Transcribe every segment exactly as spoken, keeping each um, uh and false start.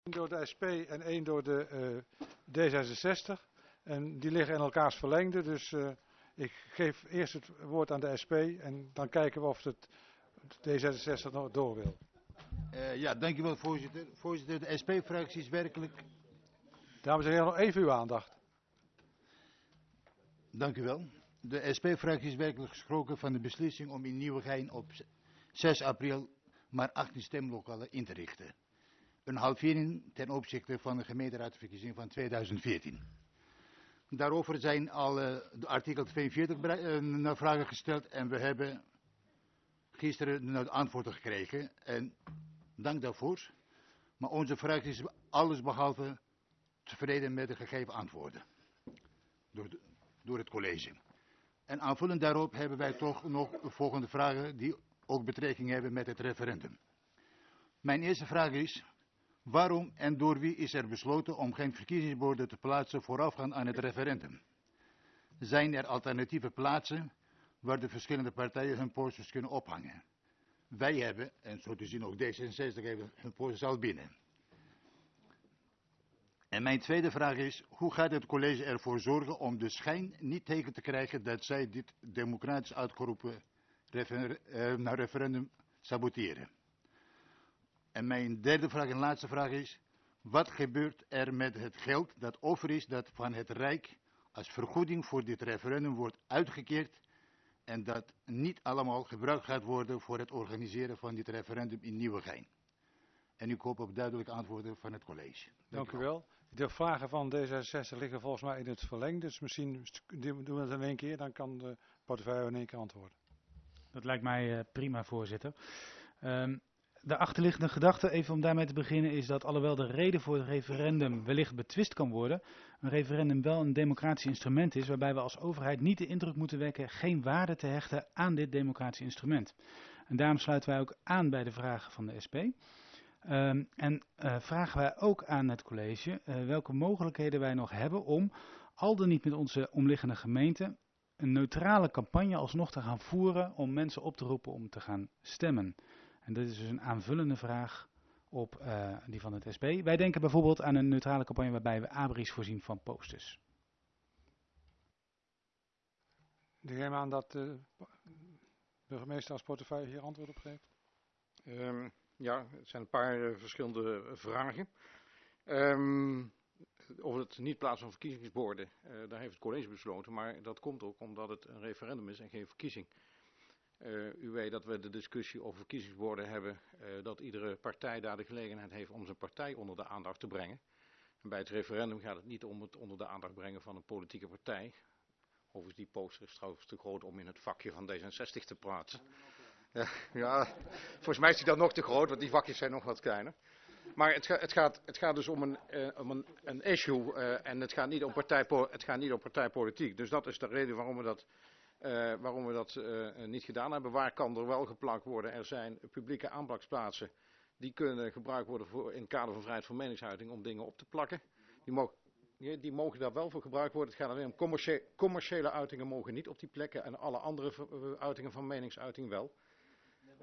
door de S P en één door de uh, D zesenzestig. En die liggen in elkaars verlengde. Dus uh, ik geef eerst het woord aan de S P en dan kijken we of het D zesenzestig nog door wil. Uh, ja, dankjewel voorzitter. Voorzitter, de S P-fractie is werkelijk... Dames en heren, nog even uw aandacht. Dank u wel. De S P-fractie is werkelijk geschrokken van de beslissing om in Nieuwegein op zes april maar achttien stemlokalen in te richten. Een halvering ten opzichte van de gemeenteraadsverkiezing van tweeduizend veertien. Daarover zijn al uh, de artikel tweeënveertig uh, vragen gesteld en we hebben gisteren de antwoorden gekregen. En dank daarvoor. Maar onze fractie is allesbehalve tevreden met de gegeven antwoorden door, de, door het college. En aanvullend daarop hebben wij toch nog volgende vragen die ook betrekking hebben met het referendum. Mijn eerste vraag is, waarom en door wie is er besloten om geen verkiezingsborden te plaatsen voorafgaand aan het referendum? Zijn er alternatieve plaatsen waar de verschillende partijen hun posters kunnen ophangen? Wij hebben, en zo te zien ook D zesenzestig hebben hun posters al binnen. En mijn tweede vraag is, hoe gaat het college ervoor zorgen om de schijn niet tegen te krijgen dat zij dit democratisch uitgeroepen refer uh, nou referendum saboteren? En mijn derde vraag en laatste vraag is, wat gebeurt er met het geld dat over is dat van het Rijk als vergoeding voor dit referendum wordt uitgekeerd en dat niet allemaal gebruikt gaat worden voor het organiseren van dit referendum in Nieuwegein? En ik hoop op duidelijke antwoorden van het college. Dank, Dank u wel. De vragen van D zesenzestig liggen volgens mij in het verlengde, dus misschien doen we het in één keer, dan kan de portefeuille in één keer antwoorden. Dat lijkt mij uh, prima, voorzitter. Um, de achterliggende gedachte, even om daarmee te beginnen, is dat alhoewel de reden voor het referendum wellicht betwist kan worden, een referendum wel een democratisch instrument is, waarbij we als overheid niet de indruk moeten wekken geen waarde te hechten aan dit democratisch instrument. En daarom sluiten wij ook aan bij de vragen van de S P. Um, en uh, vragen wij ook aan het college uh, welke mogelijkheden wij nog hebben om, al dan niet met onze omliggende gemeenten, een neutrale campagne alsnog te gaan voeren om mensen op te roepen om te gaan stemmen. En dat is dus een aanvullende vraag op uh, die van het S P. Wij denken bijvoorbeeld aan een neutrale campagne waarbij we abris voorzien van posters. Ik neem aan dat de burgemeester als portefeuille hier antwoord op geeft. Um, ja, het zijn een paar uh, verschillende vragen. Um, over het niet plaatsen van verkiezingsborden, uh, daar heeft het college besloten, maar dat komt ook omdat het een referendum is en geen verkiezing. Uh, u weet dat we de discussie over verkiezingsborden hebben, uh, dat iedere partij daar de gelegenheid heeft om zijn partij onder de aandacht te brengen. En bij het referendum gaat het niet om het onder de aandacht brengen van een politieke partij. Overigens, die poster is trouwens te groot om in het vakje van D zesenzestig te plaatsen. Ja, ja, volgens mij is die dan nog te groot, want die vakjes zijn nog wat kleiner. Maar het, ga, het, gaat, het gaat dus om een, uh, om een, een issue uh, en het gaat, niet om partij, het gaat niet om partijpolitiek. Dus dat is de reden waarom we dat, uh, waarom we dat uh, niet gedaan hebben. Waar kan er wel geplakt worden? Er zijn publieke aanplakplaatsen die kunnen gebruikt worden voor, in het kader van vrijheid van meningsuiting om dingen op te plakken. Die mogen, die mogen daar wel voor gebruikt worden. Het gaat alleen om commercie, commerciële uitingen mogen niet op die plekken en alle andere uh, uitingen van meningsuiting wel. Uh,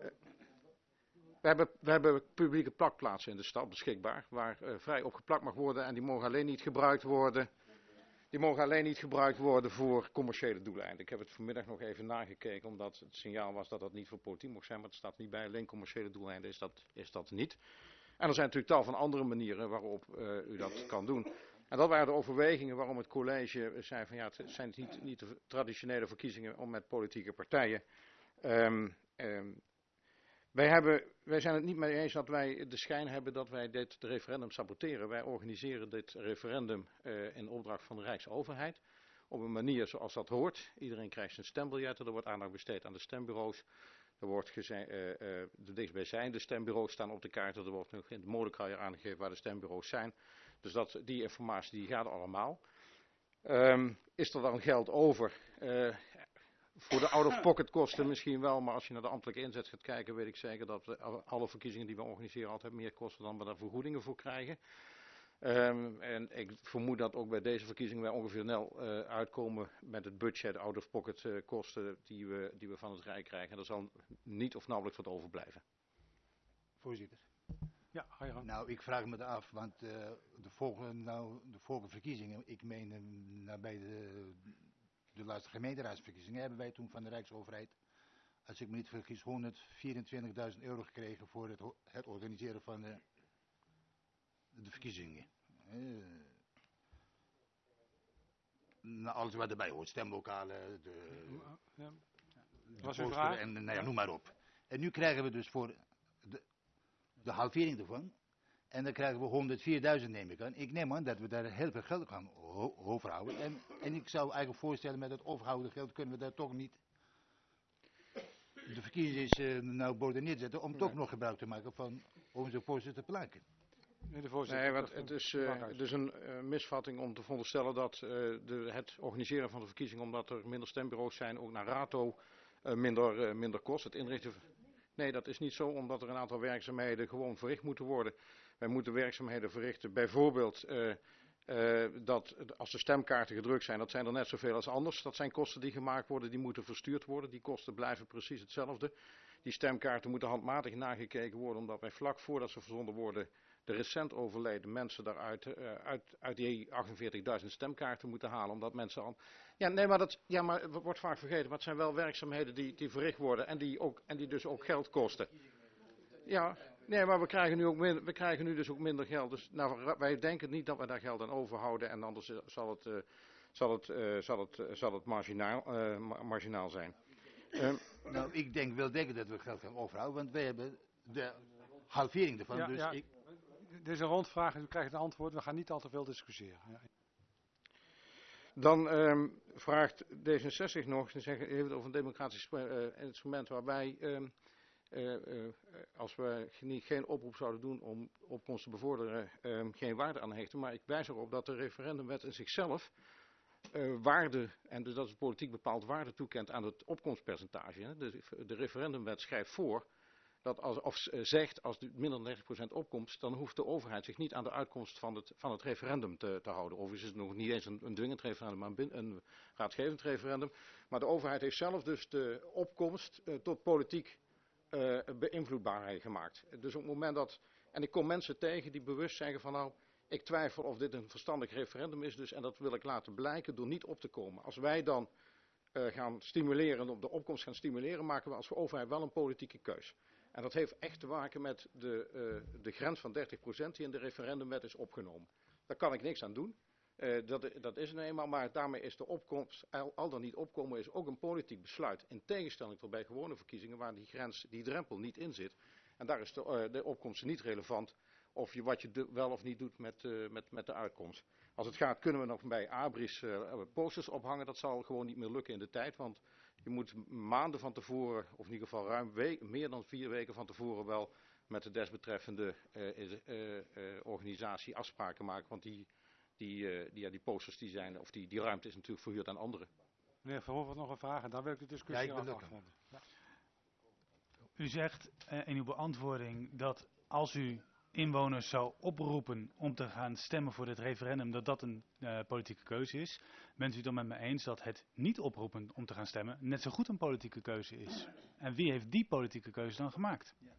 We hebben, we hebben publieke plakplaatsen in de stad beschikbaar, waar uh, vrij op geplakt mag worden en die mogen alleen niet gebruikt worden. Die mogen alleen niet gebruikt worden voor commerciële doeleinden. Ik heb het vanmiddag nog even nagekeken, omdat het signaal was dat dat niet voor politiek mocht zijn, maar het staat niet bij. Alleen commerciële doeleinden is dat, is dat niet. En er zijn natuurlijk tal van andere manieren waarop uh, u dat kan doen. En dat waren de overwegingen waarom het college zei van ja, het zijn niet, niet de traditionele verkiezingen om met politieke partijen. Um, um, Wij, hebben, wij zijn het niet mee eens dat wij de schijn hebben dat wij dit referendum saboteren. Wij organiseren dit referendum uh, in opdracht van de Rijksoverheid. Op een manier zoals dat hoort. Iedereen krijgt zijn stembiljetten, er wordt aandacht besteed aan de stembureaus. Er wordt gezegd, uh, uh, de dichtstbijzijnde stembureaus staan op de kaarten. Er wordt nog in de modenkruier aangegeven waar de stembureaus zijn. Dus dat, die informatie die gaat allemaal. Um, is er dan geld over? Uh, Voor de out-of-pocket kosten misschien wel, maar als je naar de ambtelijke inzet gaat kijken, weet ik zeker dat we alle verkiezingen die we organiseren altijd meer kosten dan we daar vergoedingen voor krijgen. Um, en ik vermoed dat ook bij deze verkiezingen wij ongeveer nul uh, uitkomen met het budget out-of-pocket uh, kosten die we, die we van het Rijk krijgen. En er zal niet of nauwelijks wat overblijven. Voorzitter. Ja, ga je gang. Nou, ik vraag me af, want uh, de, volgende, nou, de volgende verkiezingen, ik meen uh, nou, bij de, de laatste gemeenteraadsverkiezingen hebben wij toen van de Rijksoverheid, als ik me niet vergis, honderdvierentwintigduizend euro gekregen voor het, het organiseren van de, de verkiezingen. Uh, nou, alles wat erbij hoort, stemlokalen, de, ja. de Was uw poster vraag? en nou ja, Ja. noem maar op. En nu krijgen we dus voor de, de halvering ervan. En dan krijgen we honderdvierduizend neem ik aan. Ik neem aan dat we daar heel veel geld gaan ho overhouden. En, en ik zou eigenlijk voorstellen met het overhouden geld kunnen we daar toch niet de verkiezings uh, nou borden neerzetten. Om nee. toch nog gebruik te maken van onze voorzitter te plakken. Nee, de voorzitter, nee, want het is, uh, het is een uh, misvatting om te veronderstellen dat uh, de, het organiseren van de verkiezingen, omdat er minder stembureaus zijn, ook naar rato uh, minder, uh, minder kost. Het inrichten. Nee, dat is niet zo, omdat er een aantal werkzaamheden gewoon verricht moeten worden. Wij moeten werkzaamheden verrichten, bijvoorbeeld uh, uh, dat als de stemkaarten gedrukt zijn, dat zijn er net zoveel als anders. Dat zijn kosten die gemaakt worden, die moeten verstuurd worden. Die kosten blijven precies hetzelfde. Die stemkaarten moeten handmatig nagekeken worden, omdat wij vlak voordat ze verzonden worden de recent overleden mensen daaruit uh, uit, uit die achtenveertigduizend stemkaarten moeten halen. Omdat mensen al. Ja, nee, maar dat ja, maar het wordt vaak vergeten. Maar het zijn wel werkzaamheden die, die verricht worden en die, ook, en die dus ook geld kosten. Ja, nee, maar we krijgen nu, ook minder, we krijgen nu dus ook minder geld. Dus nou, wij denken niet dat we daar geld aan overhouden. En anders zal het, uh, zal het, uh, zal het, uh, zal het marginaal, uh, marginaal zijn. Uh, nou, ik denk wel denken dat we geld gaan overhouden. Want wij hebben de halvering ervan. Ja, dus ja. ik... Dit is een rondvraag en u krijgt een antwoord. We gaan niet al te veel discussiëren. Ja. Dan um, vraagt D zesenzestig nog, ze zeggen, heeft het over een democratisch uh, instrument waarbij, um, uh, uh, als we niet, geen oproep zouden doen om opkomst te bevorderen, um, geen waarde aan hechten. Maar ik wijs erop dat de referendumwet in zichzelf uh, waarde, en dus dat is politiek bepaald waarde toekent aan het opkomstpercentage. Hè. De, de referendumwet schrijft voor dat als, of zegt, als minder dan dertig procent opkomst, dan hoeft de overheid zich niet aan de uitkomst van het, van het referendum te, te houden. Overigens is het nog niet eens een, een dwingend referendum, maar een, een raadgevend referendum. Maar de overheid heeft zelf dus de opkomst uh, tot politiek uh, beïnvloedbaarheid gemaakt. Dus op het moment dat, en ik kom mensen tegen die bewust zeggen van nou, ik twijfel of dit een verstandig referendum is dus, en dat wil ik laten blijken door niet op te komen. Als wij dan uh, gaan stimuleren, op de opkomst gaan stimuleren, maken we als overheid wel een politieke keus. En dat heeft echt te maken met de, uh, de grens van dertig procent die in de referendumwet is opgenomen. Daar kan ik niks aan doen. Uh, dat, dat is er eenmaal, maar daarmee is de opkomst, al, al dan niet opkomen, is ook een politiek besluit. In tegenstelling tot bij gewone verkiezingen waar die grens, die drempel niet in zit. En daar is de, uh, de opkomst niet relevant of je wat je de, wel of niet doet met, uh, met, met de uitkomst. Als het gaat kunnen we nog bij abris uh, posters ophangen. Dat zal gewoon niet meer lukken in de tijd, want je moet maanden van tevoren, of in ieder geval ruim we- meer dan vier weken van tevoren wel met de desbetreffende uh, uh, uh, organisatie afspraken maken. Want die, die, uh, die, ja, die posters die zijn, of die, die ruimte is natuurlijk verhuurd aan anderen. Meneer Verhoeven nog een vraag en dan wil ik de discussie ja, ik afronden. Ja. U zegt uh, in uw beantwoording dat als u inwoners zou oproepen om te gaan stemmen voor dit referendum, dat dat een uh, politieke keuze is. Bent u dan met me eens dat het niet oproepen om te gaan stemmen net zo goed een politieke keuze is? En wie heeft die politieke keuze dan gemaakt? Ja.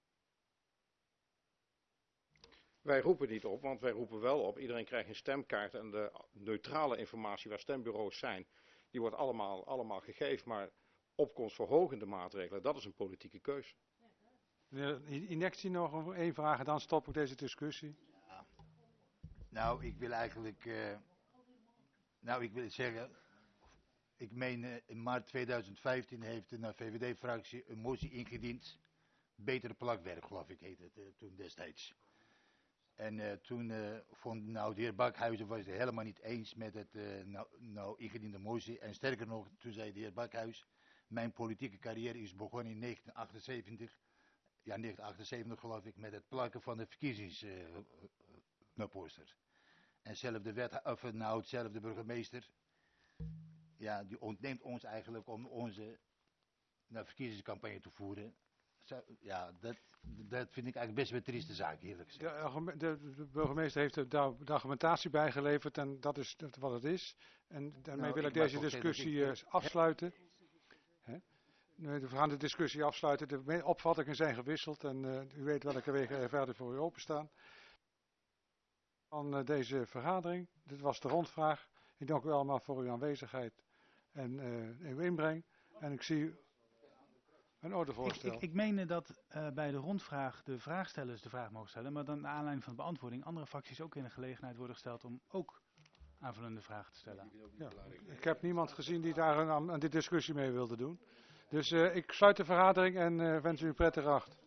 Wij roepen niet op, want wij roepen wel op. Iedereen krijgt een stemkaart en de neutrale informatie waar stembureaus zijn, die wordt allemaal, allemaal gegeven. Maar opkomstverhogende maatregelen, dat is een politieke keus. Meneer Inectie nog één vraag en dan stop ik deze discussie. Ja. Nou, ik wil eigenlijk, uh, nou ik wil zeggen, ik meen uh, in maart tweeduizend vijftien heeft de V V D-fractie een motie ingediend. Betere plakwerk, geloof ik, heette het uh, toen destijds. En uh, toen uh, vond nou de heer Bakhuizen was het helemaal niet eens met het uh, nou, nou ingediende motie. En sterker nog, toen zei de heer Bakhuis, mijn politieke carrière is begonnen in negentien achtenzeventig. Ja, negentien achtenzeventig geloof ik, met het plakken van de verkiezingsposters. Uh, en zelf de wet, of nou hetzelfde burgemeester, ja, die ontneemt ons eigenlijk om onze nou, verkiezingscampagne te voeren. Zo, ja, dat, dat vind ik eigenlijk best wel een trieste zaak, eerlijk gezegd. De, de, de burgemeester heeft de, de argumentatie bijgeleverd en dat is wat het is. En daarmee nou, wil ik, ik deze discussie uh, afsluiten. Hè? Nee, we gaan de discussie afsluiten. De me- opvattingen zijn gewisseld en uh, u weet welke wegen er verder voor u openstaan. Van uh, deze vergadering. Dit was de rondvraag. Ik dank u allemaal voor uw aanwezigheid en uh, uw inbreng. En ik zie een ordevoorstel. Ik, ik, ik meende dat uh, bij de rondvraag de vraagstellers de vraag mogen stellen, maar dan naar aanleiding van de beantwoording andere fracties ook in de gelegenheid worden gesteld om ook aanvullende vragen te stellen. Ja, ik heb niemand gezien die daar aan, aan die discussie mee wilde doen. Dus uh, ik sluit de vergadering en uh, wens u een prettige nacht.